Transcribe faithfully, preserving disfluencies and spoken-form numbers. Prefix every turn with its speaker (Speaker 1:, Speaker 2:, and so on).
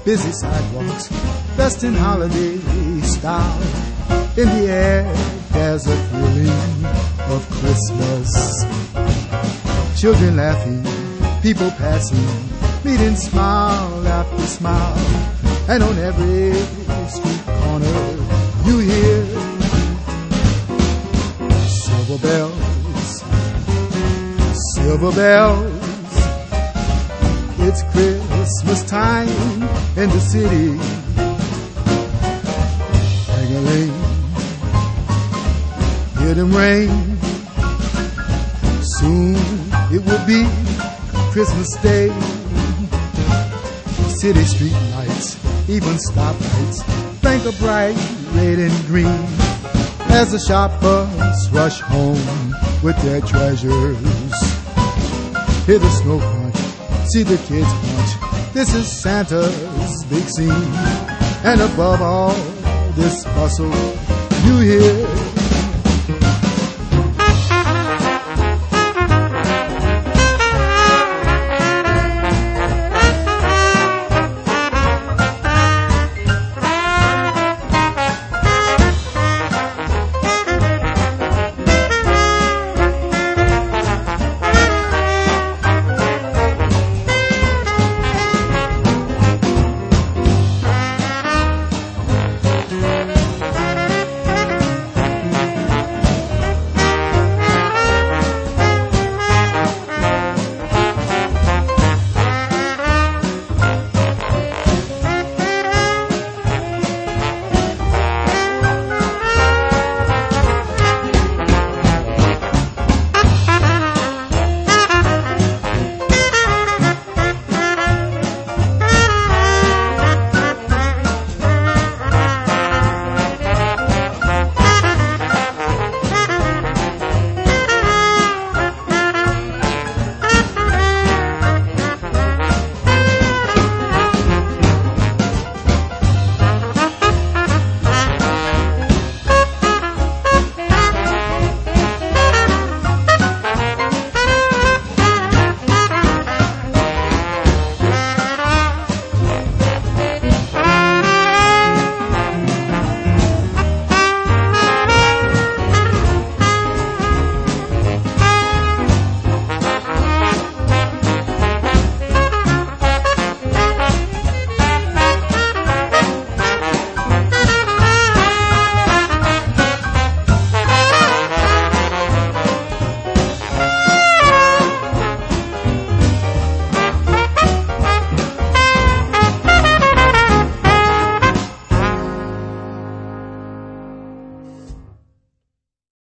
Speaker 1: busy sidewalks, dressed in holiday style. In the air, there's a feeling of Christmas. Children laughing, people passing, meeting smile after smile. And on every street corner, you hear silver bells, silver bells. It's Christmas time in the city. Ring-a-ling, hear them ring. Soon it will be Christmas Day. City street lights, even stoplights, blink a bright red and green as the shoppers rush home with their treasures. Hear the snow crunch, see the kids punch. This is Santa's big scene. And above all this bustle, you hear